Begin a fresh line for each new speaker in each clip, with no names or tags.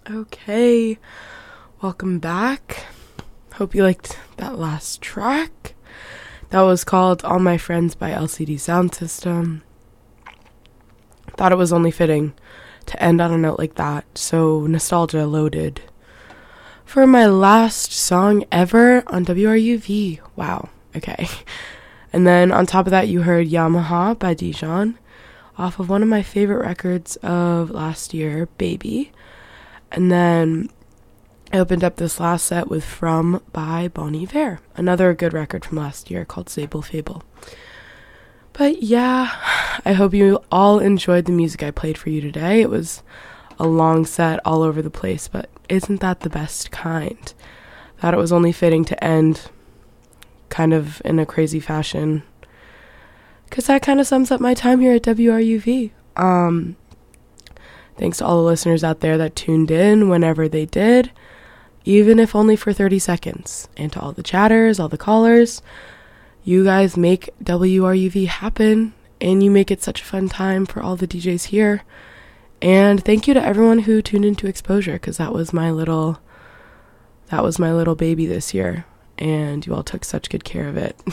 Okay, welcome back. Hope you liked that last track. That was called All My Friends by LCD Sound System. Thought it was only fitting to end on a note like that, so nostalgia loaded. For my last song ever on WRUV. Wow, okay. And then on top of that, you heard Yamaha by Dijon off of one of my favorite records of last year, Baby. And then I opened up this last set with From by Bon Iver, another good record from last year called Sable Fable. But yeah, I hope you all enjoyed the music I played for you today. It was a long set all over the place, but isn't that the best kind? Thought it was only fitting to end kind of in a crazy fashion, because that kind of sums up my time here at WRUV. Thanks to all the listeners out there that tuned in whenever they did, even if only for 30 seconds. And to all the chatters, all the callers, you guys make WRUV happen, and you make it such a fun time for all the DJs here. And thank you to everyone who tuned into Exposure, because that was my little baby this year, and you all took such good care of it.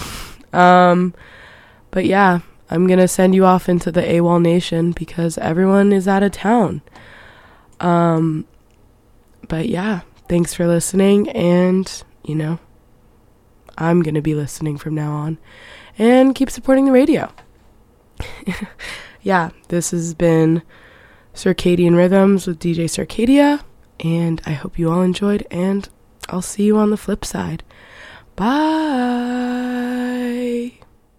But yeah, I'm going to send you off into the AWOL Nation because everyone is out of town. But yeah, thanks for listening, and, you know, I'm going to be listening from now on, and keep supporting the radio. Yeah, this has been Circadian Rhythms with DJ Circadia, and I hope you all enjoyed, and I'll see you on the flip side. Bye!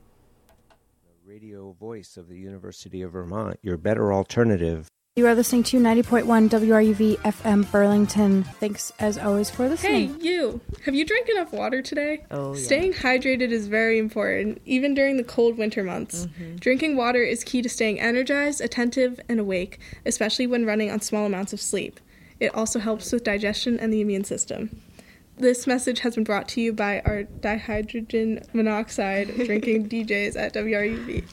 Radio voice of the University of Vermont, your better alternative.
You are listening to 90.1 WRUV FM Burlington. Thanks, as always, for listening.
Hey, you! Have you drank enough water today?
Oh, yeah.
Staying hydrated is very important, even during the cold winter months. Mm-hmm. Drinking water is key to staying energized, attentive, and awake, especially when running on small amounts of sleep. It also helps with digestion and the immune system. This message has been brought to you by our dihydrogen monoxide drinking DJs at WRUV.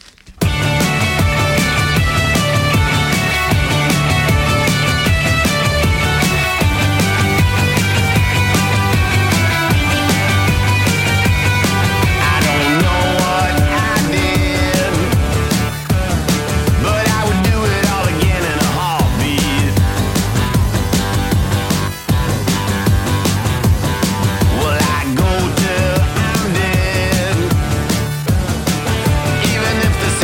Even if the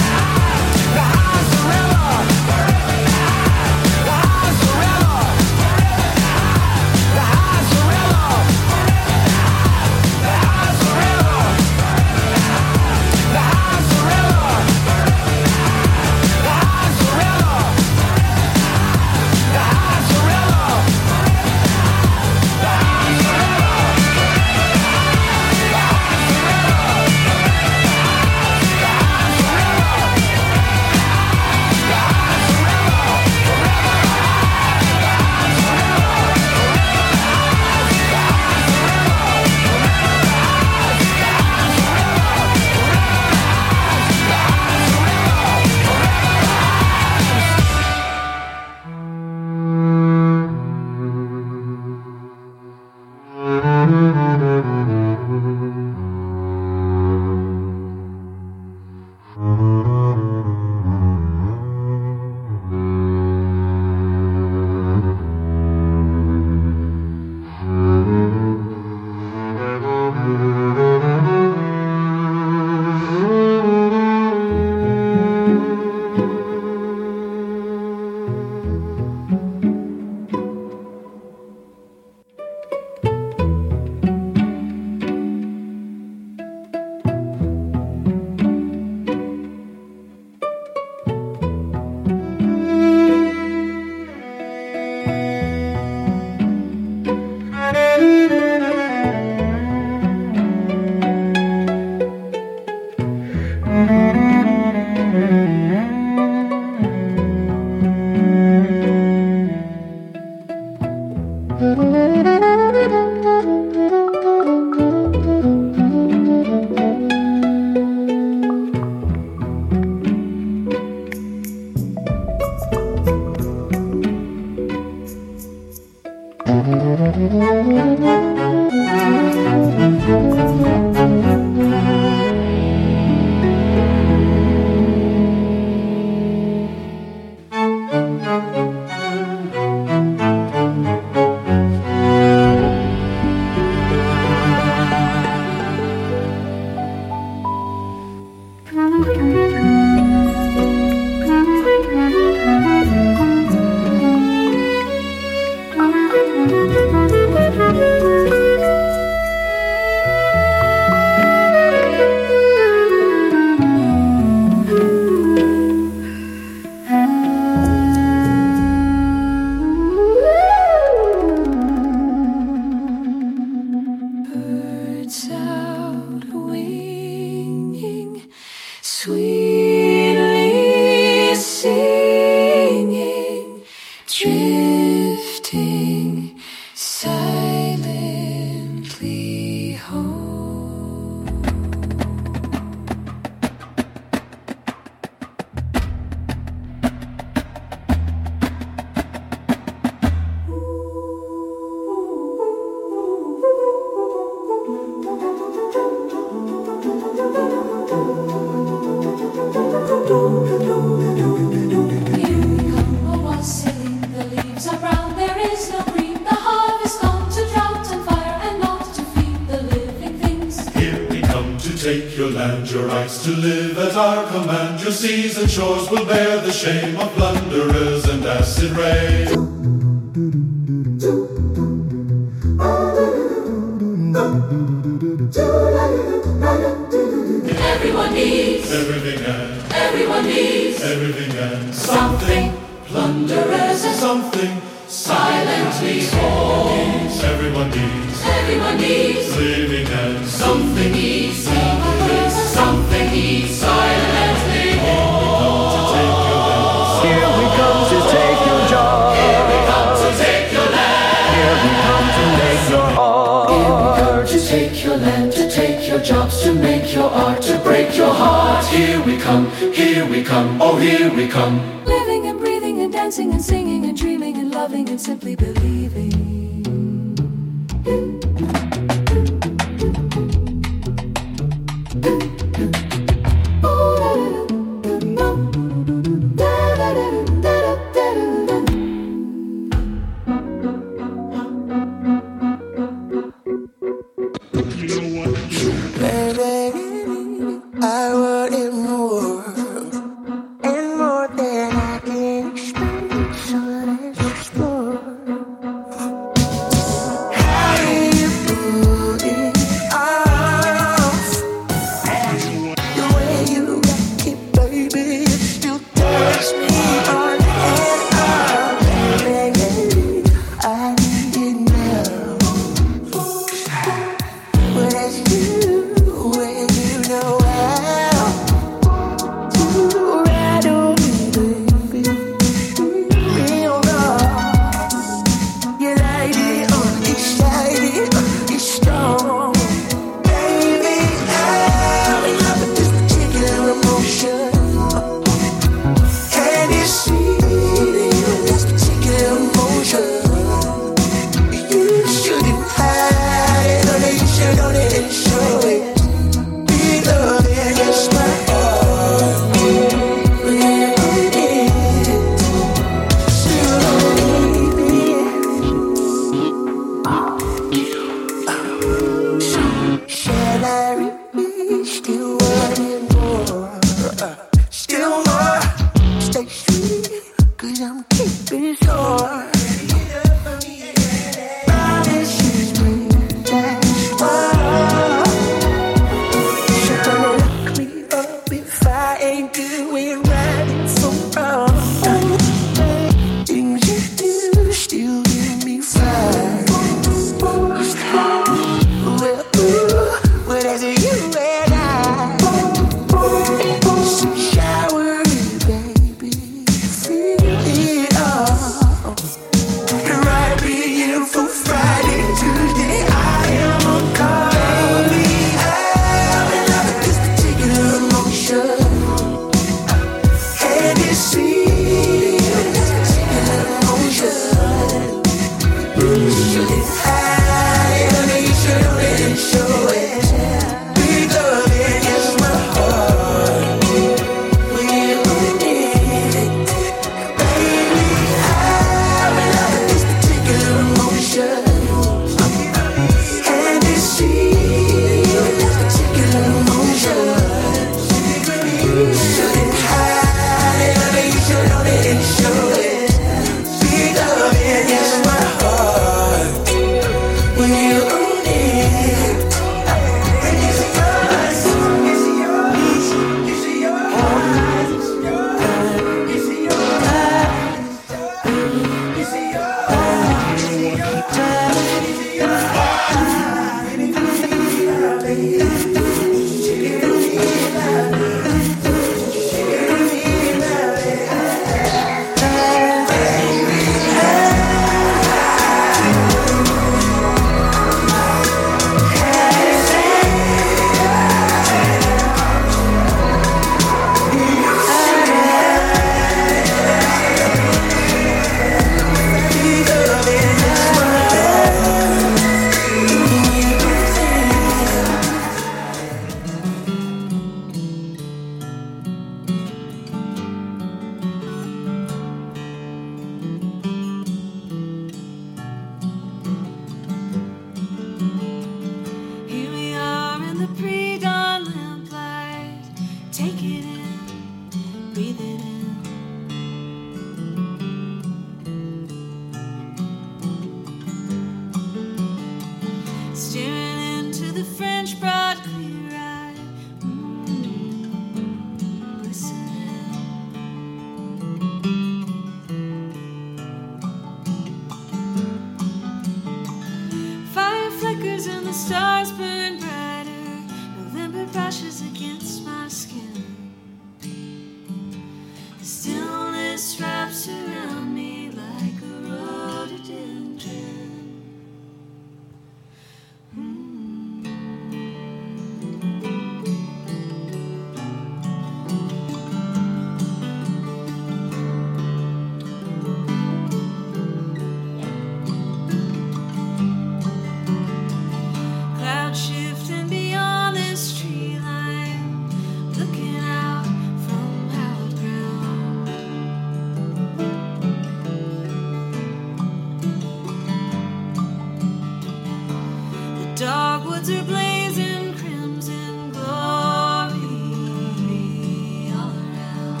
woods are blazing crimson glory all around.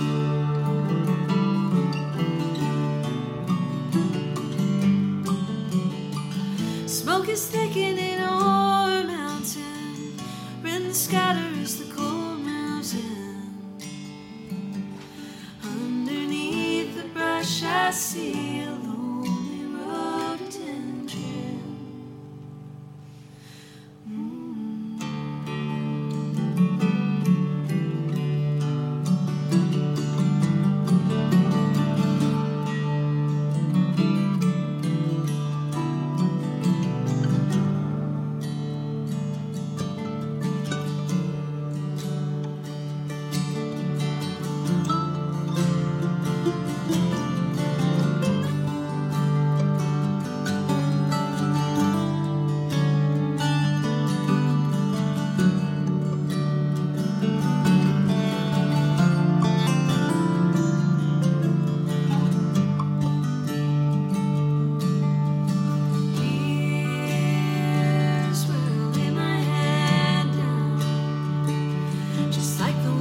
Smoke is thickening o'er mountain, wind scatters, the cold moves in. Underneath the brush I see a lonely rhododendron. Here's where I lay my head down, just like the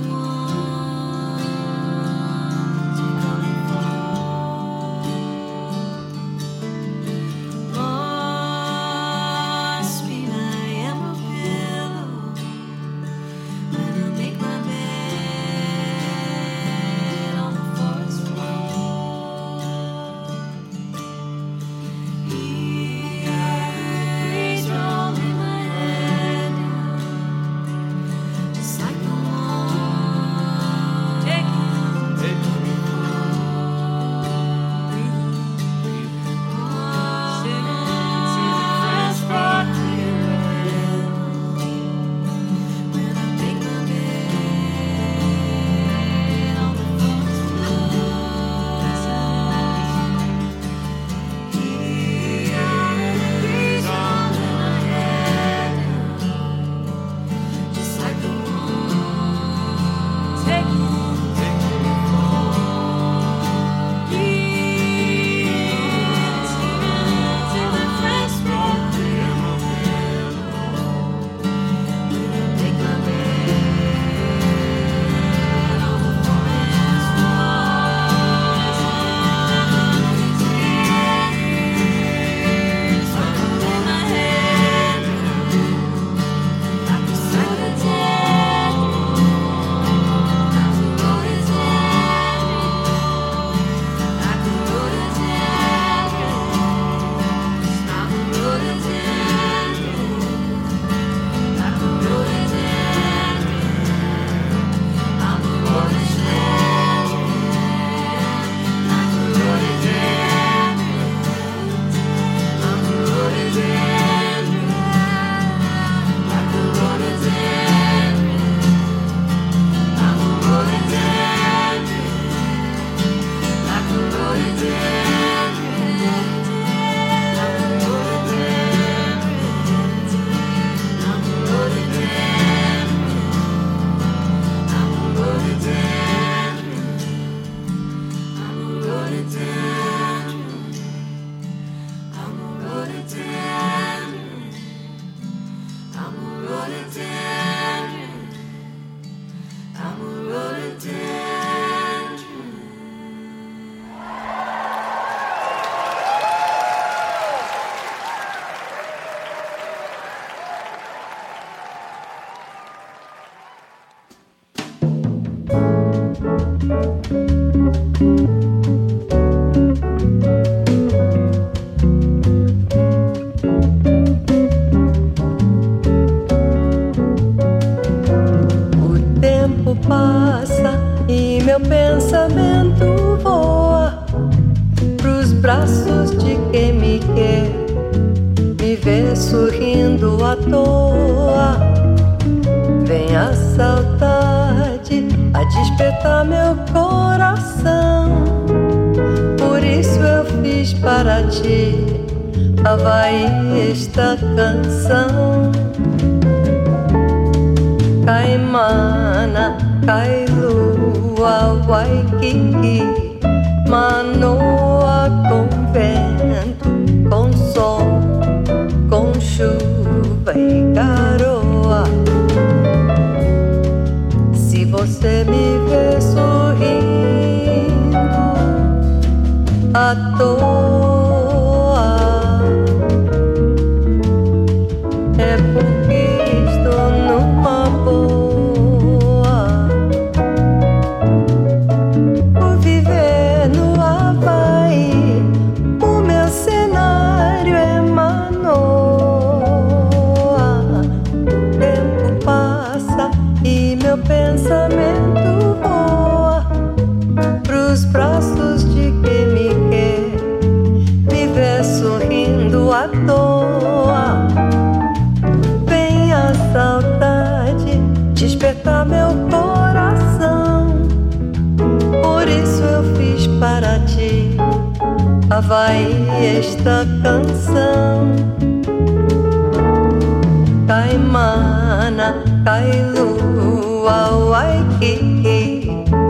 ones who come before. Must be my emerald pillow when I make my bed on the forest floor. He's rolling my head down, just like the one taking fresh brought clear when I make my bed on the forest floor. He's rolling my head down, just like the one taking fresh brought clear when I make my bed on the forest floor. Rolling my head like a rhododendron, like a rhododendron, like a rhododendron. I'm a rhododendron, like a rhododendron. I'm a rhododendron, like a rhododendron. I'm a rhododendron, like a rhododendron. I'm a rhododendron, like a rhododendron. I'm a rhododendron, I'm a rhododendron. I'm a rhododendron. I'm a rhododendron. I'm a rhododendron. I'm a rhododendron.
O tempo passa e meu pensamento voa pros braços de quem me quer, me vê sorrindo à toa. Vem a saudade a despertar meu coração. Por isso eu fiz para ti, Havaí, esta canção. Caimana, Kailua, Waikiki, Manoa, com vento, com sol, com chuva e toa. É porque estou numa boa. Vou viver no Havaí, o meu cenário é Manoa. O tempo passa e meu pensamento voa pros braços de quem me quer, me ver sorrindo à toa. Vem a saudade despertar meu coração, por isso eu fiz para ti, Havaí, esta canção. Caimana, Kailua, Waikiki,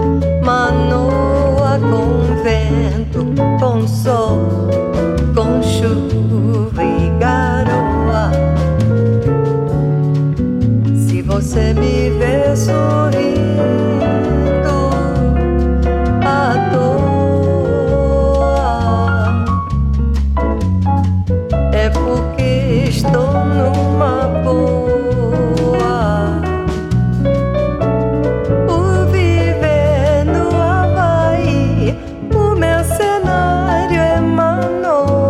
Manoa com vento, com sol, com chuva e garoa. Se você me vê sorrindo à toa, é porque estou numa boa. Por viver no Havaí, o meu cenário é Manoa.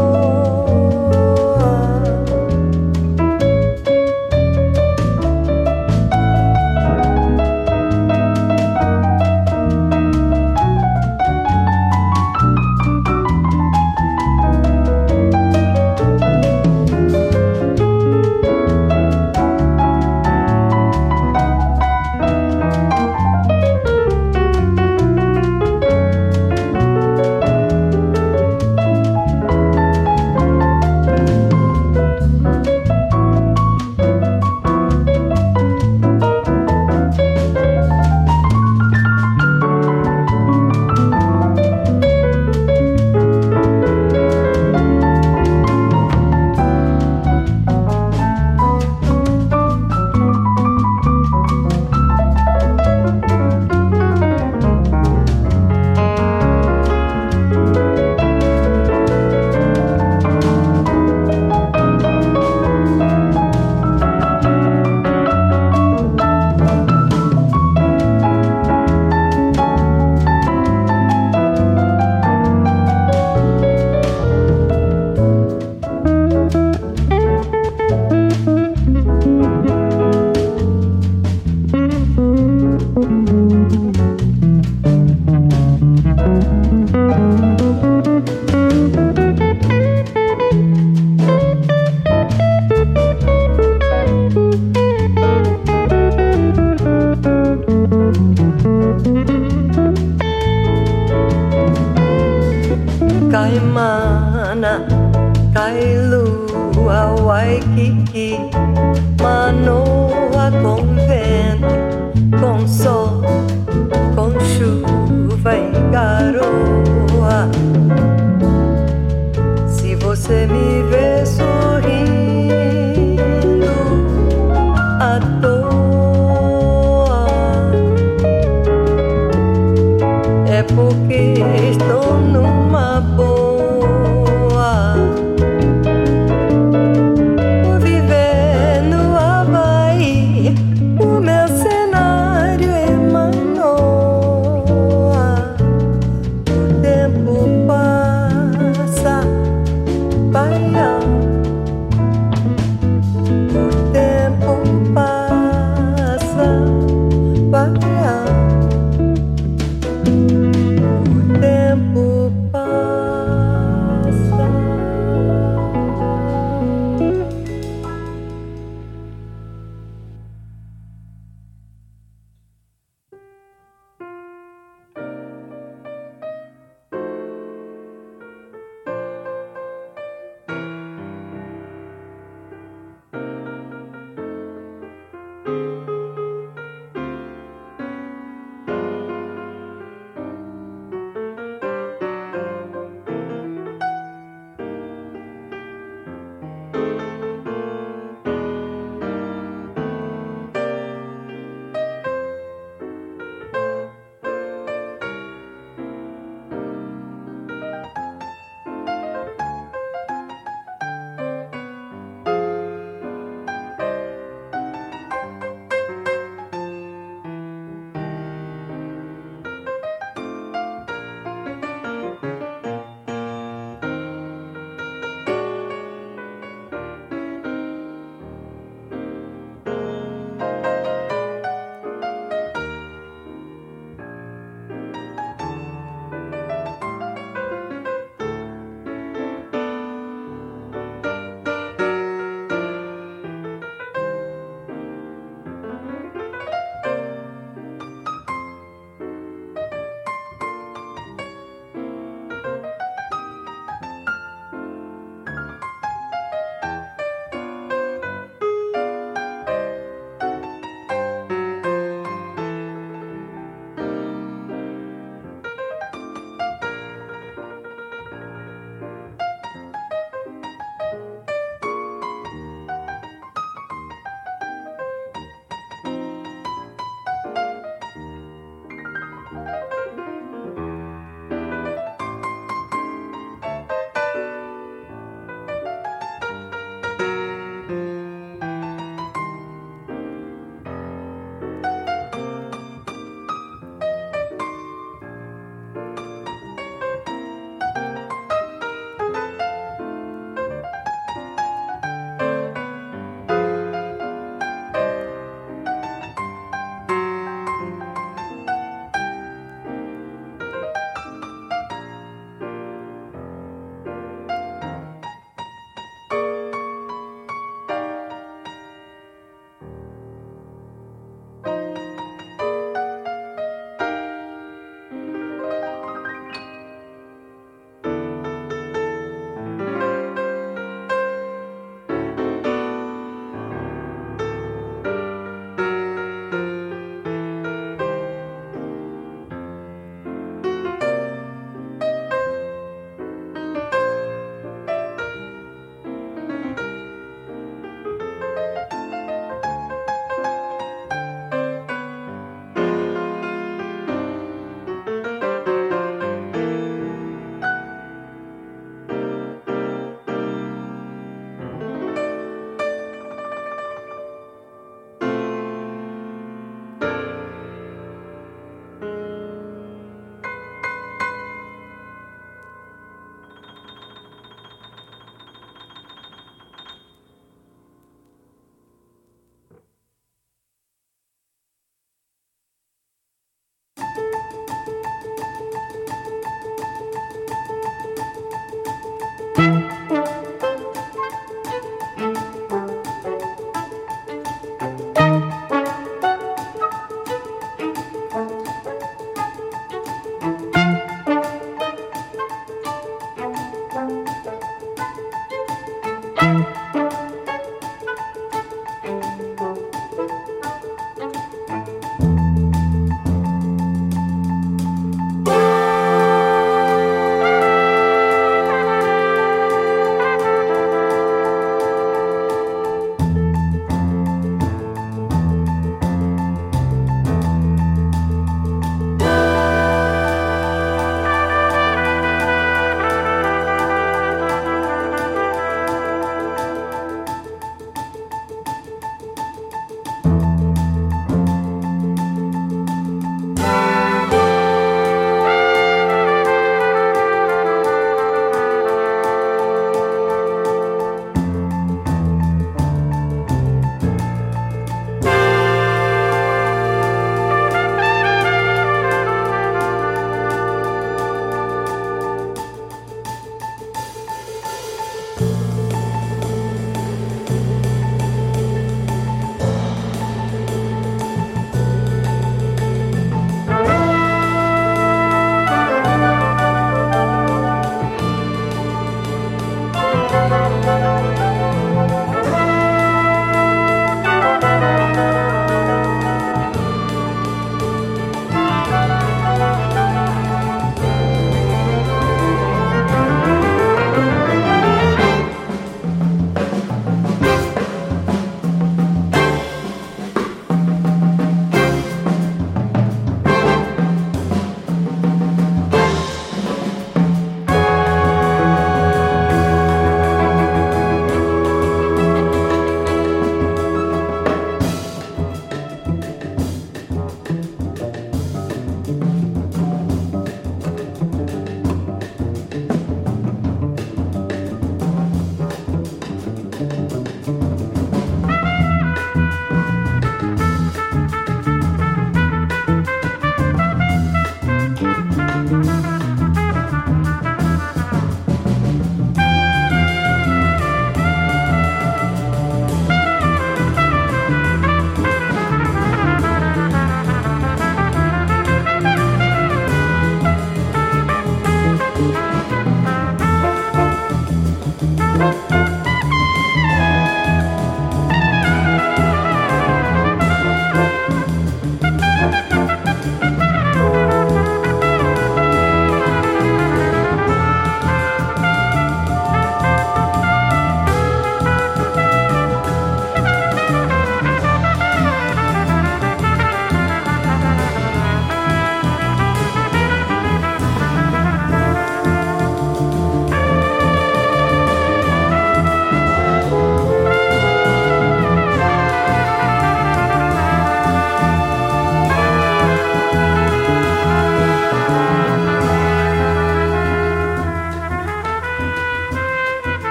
Caimana, Kailua, Waikiki, Manoa com vento, com sol, com chuva e garoa. Se você me vê sorrindo à toa, é porque estou numa boa. Vou viver no Havaí, o meu cenário é Manoa. O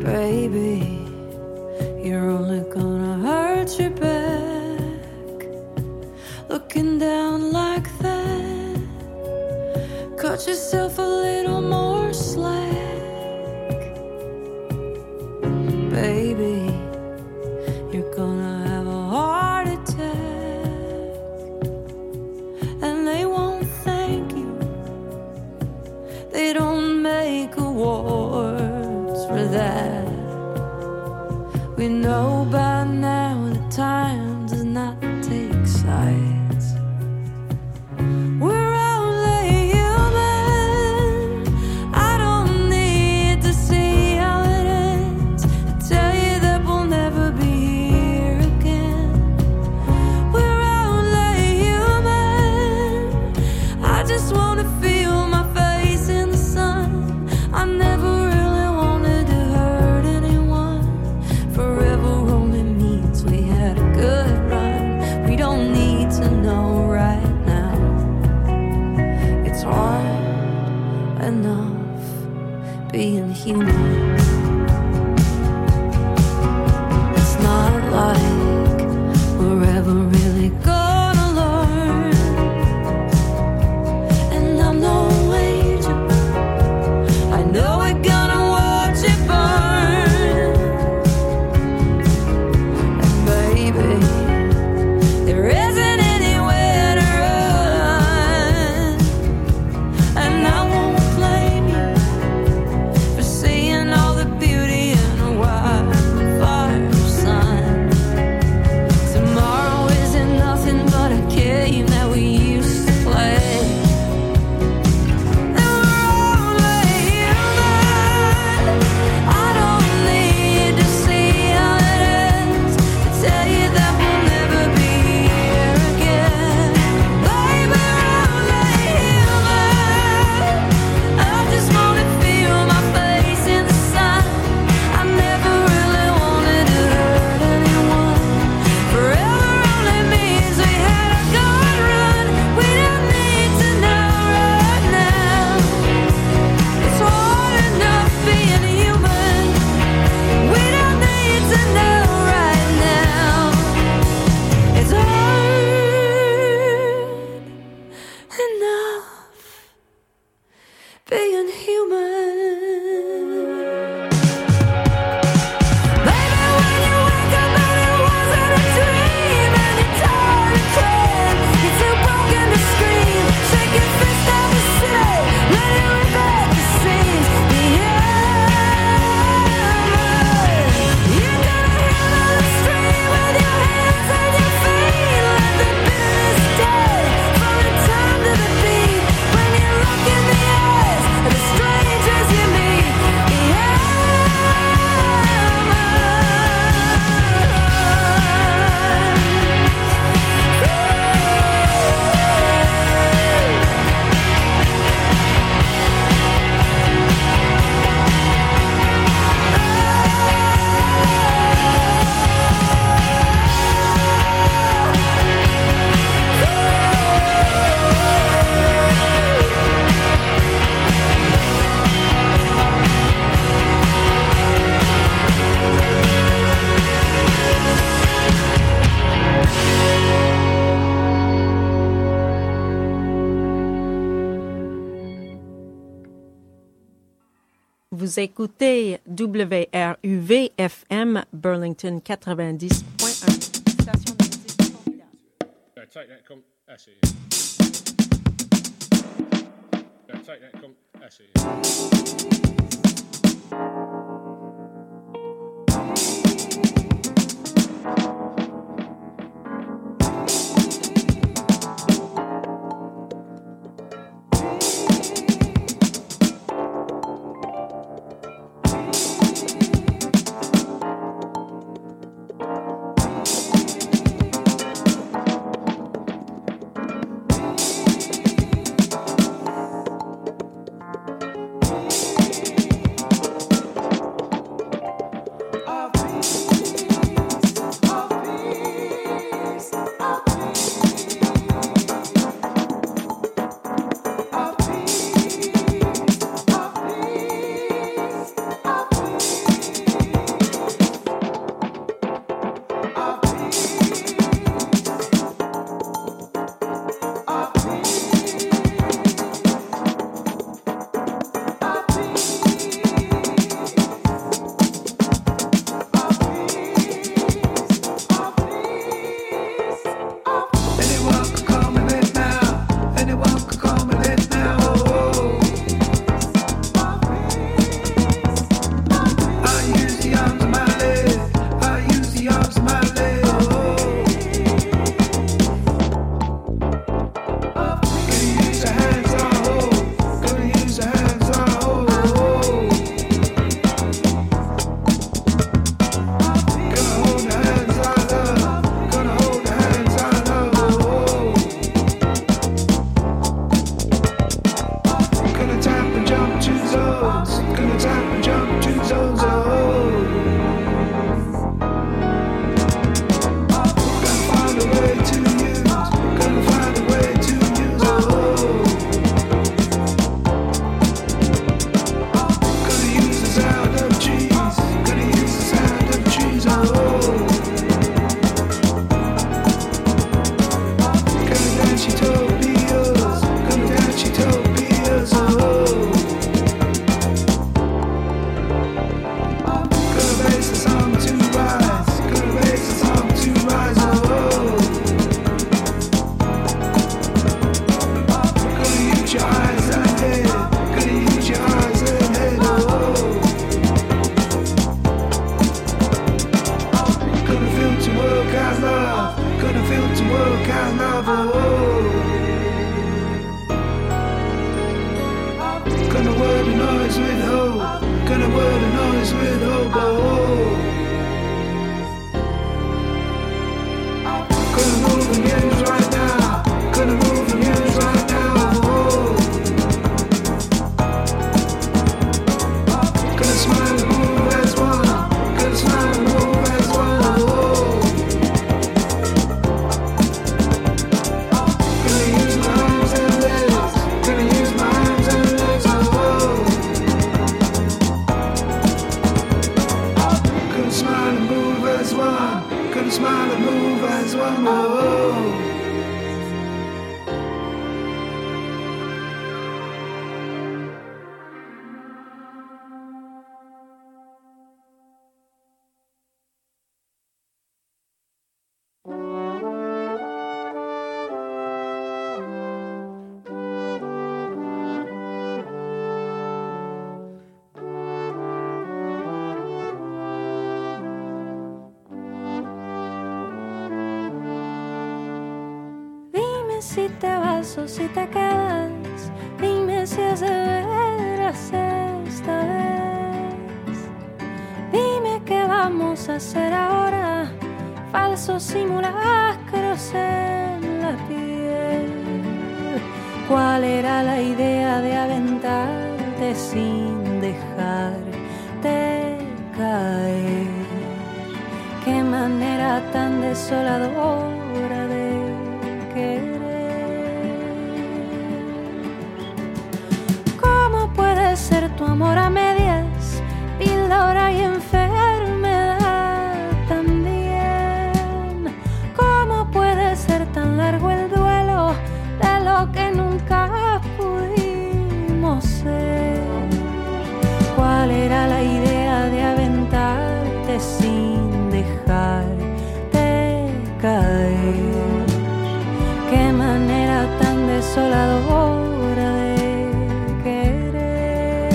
Baby, you're only gonna hurt your back. Looking down like that, cut yourself a little more slack. Baby, you're gonna have a heart attack, and they won't thank you. They don't make awards for that. We know by now that time does not take sides. We're only human. I don't need to see how it ends. I tell you that we'll never be here again. We're only human. I just wanna feel my face in the sun. I never really wanted to hurt anyone. Forever only means we had a good run. We don't need to know right now. It's hard enough being human. It's not like we're ever really gonna learn. And I'm no angel. I know we're gonna watch it burn. And baby, there isn't anywhere to run. And I won't blame you for seeing all the beauty in a wildfire sun. Tomorrow isn't nothing but a game that we used to play. And we're only human. I don't need to see how it ends. I tell you that we'll never be here again. Baby, we're only human. I just wanna feel my face in the sun. I never really wanted to hurt anyone. Forever only means we had a good run. We don't need to know right now. It's hard enough being human. We don't need to know right now. It's hard enough being human. Baby, when you wake up and it wasn't a dream, and you're tired of crying, you're too broken to scream. Shake your fist at the city, let it rip at the seams. Be human. You're gonna hear the stream with your hands and your feet. Let the bitterness dead from the time to the beat. When you look in the eyes of the strangers you meet. Be
Vous écoutez WRUV-FM Burlington 90.1. Station de musique formidable.
Take that, that's it. Take that, that's it.
Gonna feel to work out novel. Gonna word the noise with hope. Gonna word the noise with hope. Gonna move and use right now. Gonna move and use right now. Gonna smile and move as one. Gonna smile and move as one. Gonna use my arms and legs. Gonna use my arms and legs. Gonna smile and move as one. Gonna smile and move as one.
Dime si te vas o si te quedas. Dime si es de veras esta vez. Dime qué vamos a hacer ahora. Falsos simulacros en la piel. ¿Cuál era la idea de aventarte sin dejarte caer? Qué manera tan desoladora de querer. ¿Cómo puede ser tu amor a medias? Píldora y enfermedad también. ¿Cómo puede ser tan largo el duelo de lo que nunca pudimos ser? ¿Cuál era la idea de aventarte sin dejarte caer? Qué manera tan desoladora de querer.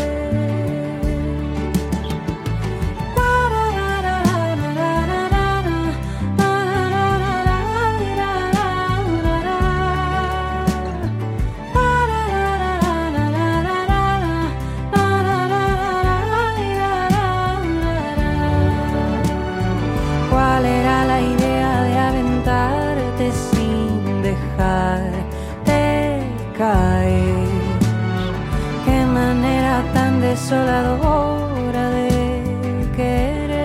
¿Cuál era la idea de aventarte sin dejarte caer? Qué manera tan desoladora de querer.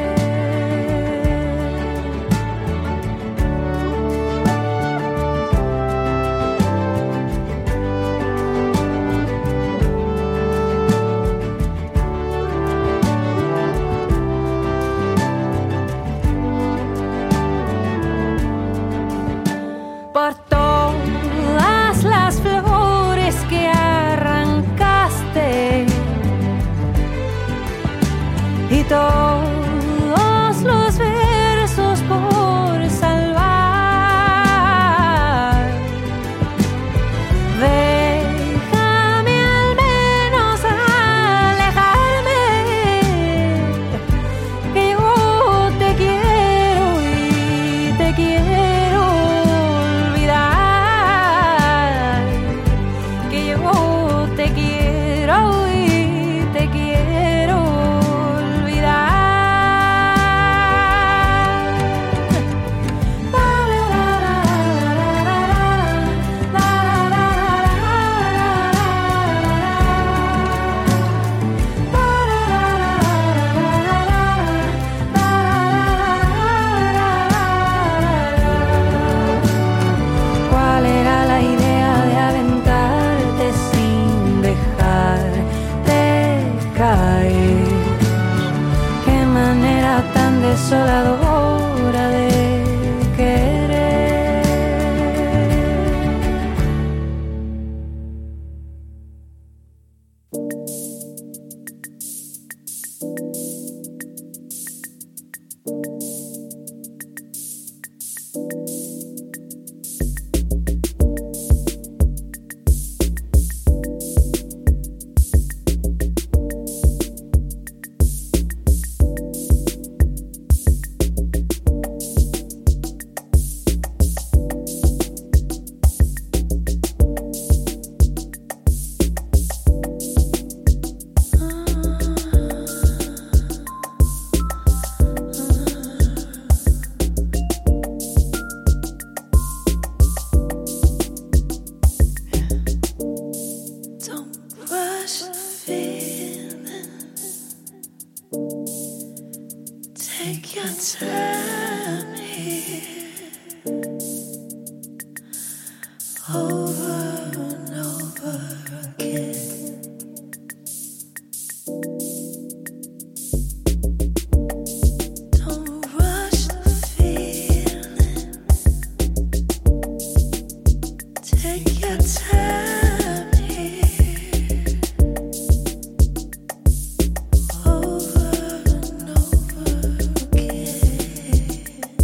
Por todas las flores que arrancaste y todos los versos por salvar, déjame al menos alejarme, que yo te quiero y te quiero olvidar, que yo te quiero y te quiero olvidar. ¿Cuál era la idea de aventarte sin dejarte caer? Qué manera tan desoladora de querer. Take your time here, over and over again. Don't rush the feeling. Take your time here, over and over again.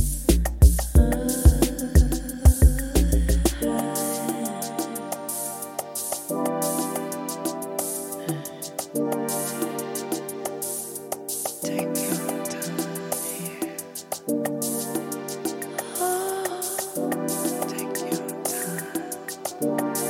Take your time here. Oh, take your time.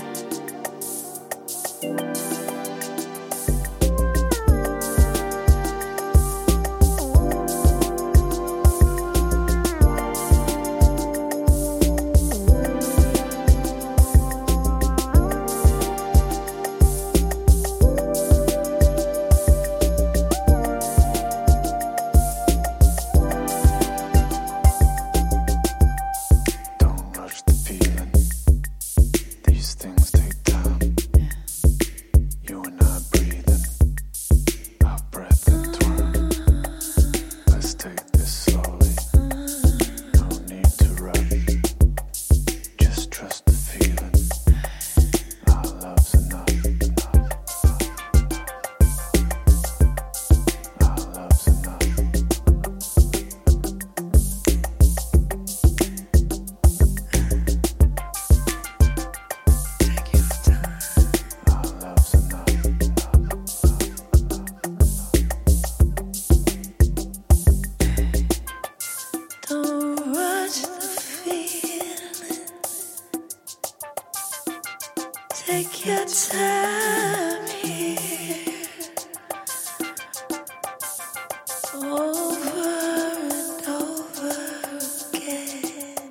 Don't rush the feeling. These things take time. You and I breathing, our breath entwined. Let's take this slowly. No need to rush. Just trust the feeling. Our love's enough, enough. Our love's enough.
Take your time.
Our love's enough,
Don't rush the feeling. Take your time here, over and over again.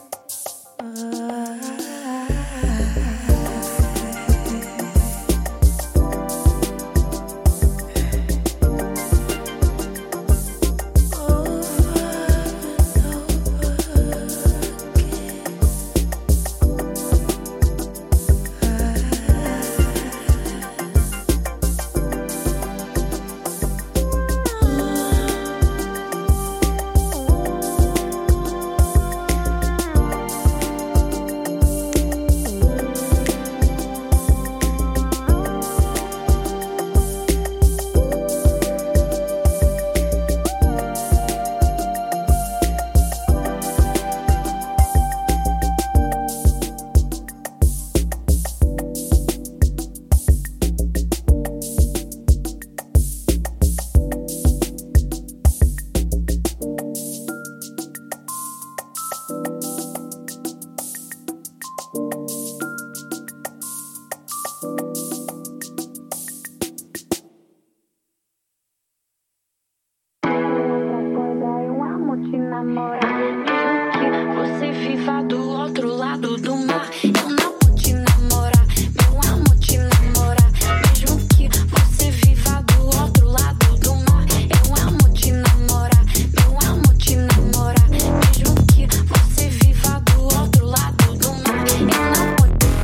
Você viva do outro lado do mar. Eu não vou te namorar, meu amor, te namorar. Mesmo que você viva do outro lado do mar. Eu amo te namorar, meu amor, te namorar. Mesmo que você viva do outro lado do mar. Eu não vou do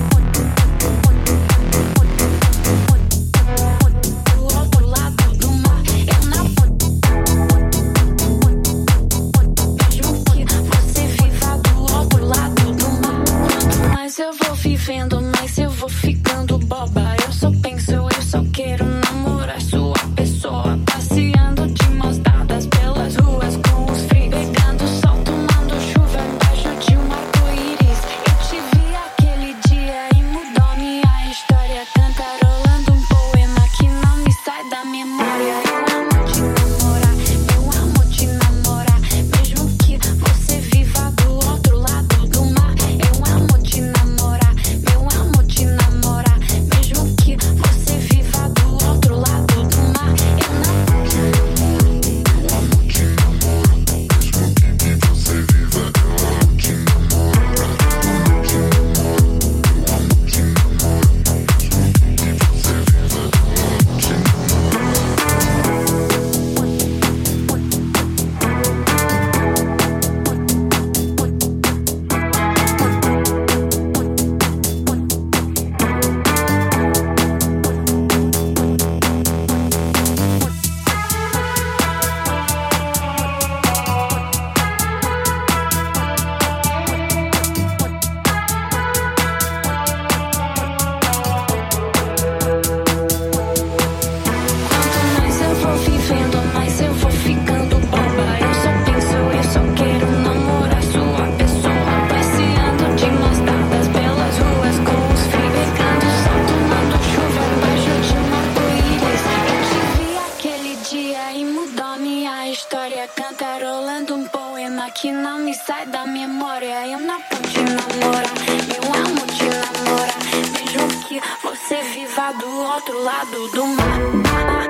outro lado do mar. Eu não vou mesmo que você viva do outro lado do mar. Quanto mais eu vou vivendo, mais eu vou ficando boba. Eu só penso, eu só quero namorar sua pessoa. Passeando de mãos dadas pelas ruas com os frios, pegando sol, tomando chuva embaixo de um arco-íris. Eu te vi aquele dia e mudou minha história, cantarolando um poema que não me sai da memória. Eu amo te namorar, eu amo te namorar. Mesmo que você viva do outro lado do mar. Eu amo te namorar, meu história, cantarolando um poema que não me sai da memória. Eu não vou te namorar, eu amo te namorar. Vejo que você viva do outro lado do mar.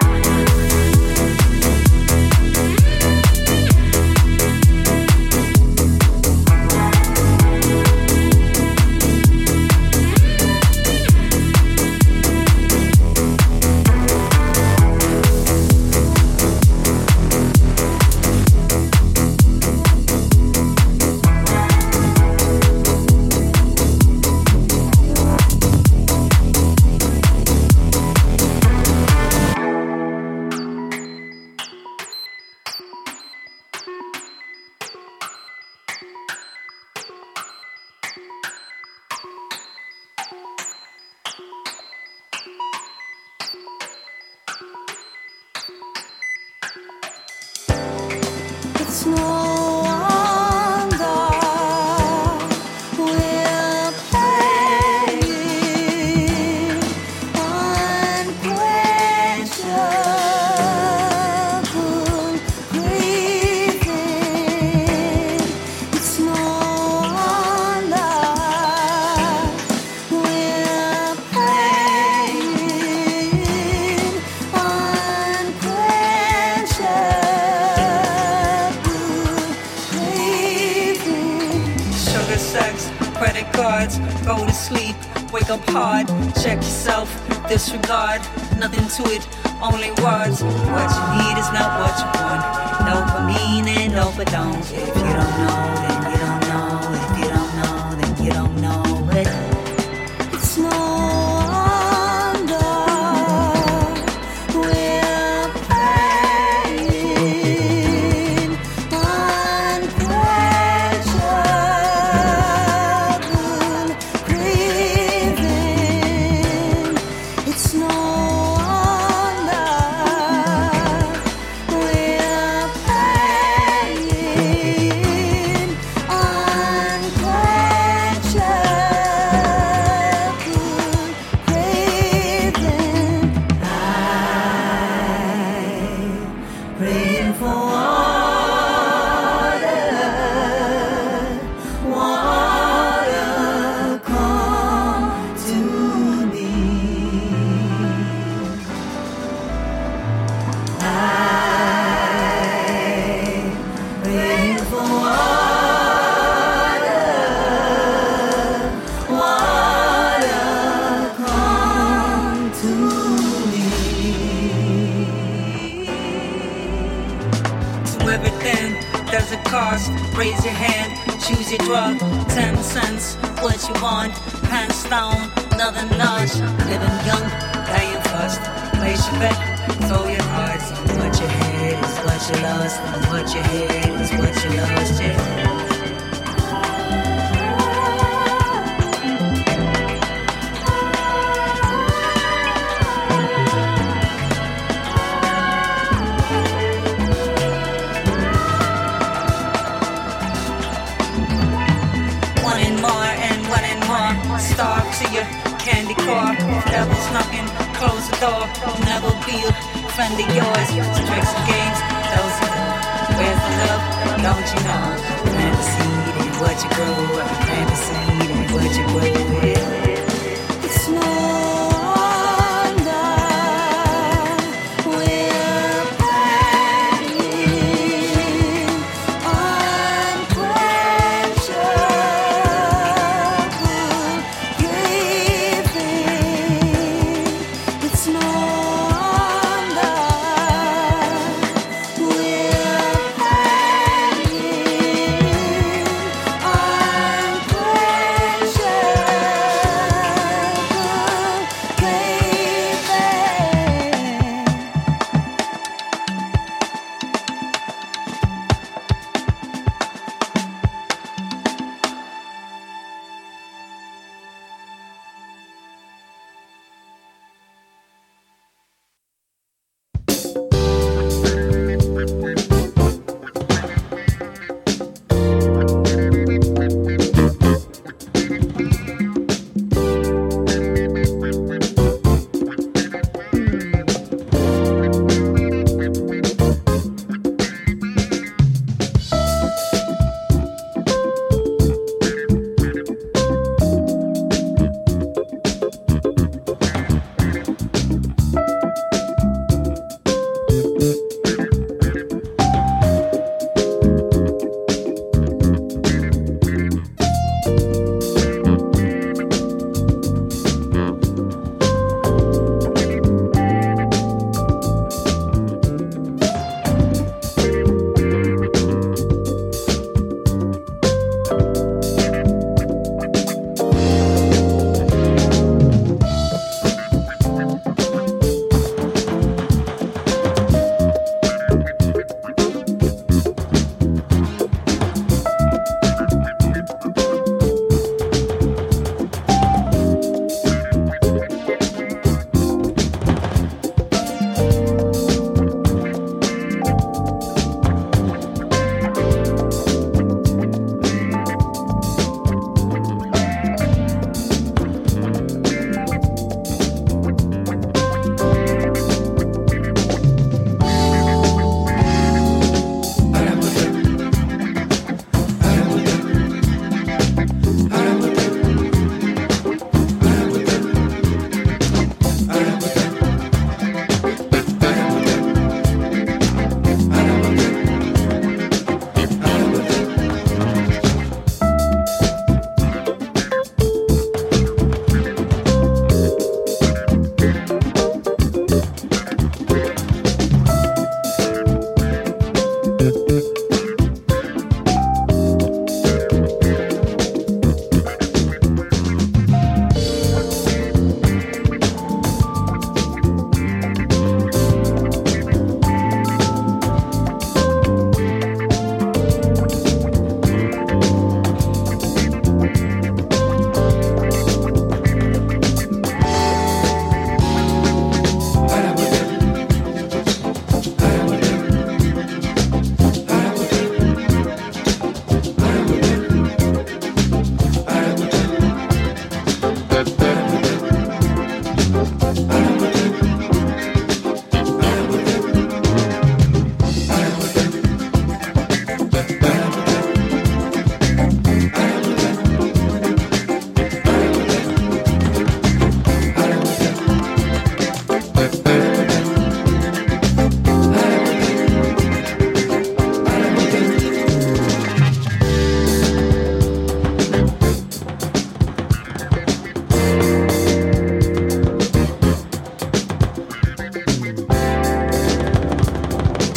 It's no wonder we're playing unquenchable breathing. It's no wonder we're playing
Sugar, sex, credit cards, go to sleep, wake up hard, check yourself, disregard, nothing to it, only words. What you need is not what you want. Dopamine and dopamine. If you don't know, then you don't know. If you don't know, then you don't know it.
It's no wonder we're playing unquenchable breathing. It's no wonder we're playing unquenchable breathing. Praying for water, come to me. Praying for water, come to me.
To everything, there's a cost. Raise your hand, choose your drug. 10 cents, what you want. Hands down, nothing nudge. Living young, dying fast. Place your bet, throw your cards. And what you had is what you lost. And what you had is what you lost, yeah. Starve to your candy car. Devil's knocking, close the door. Never be a friend of yours. Tricks and games, those are the. Where's the love? Don't you know? Plant the seed and what you grow. Plant the seed and what you grow.
It's no wonder we're playing unquenchable breathing. It's no wonder
Thank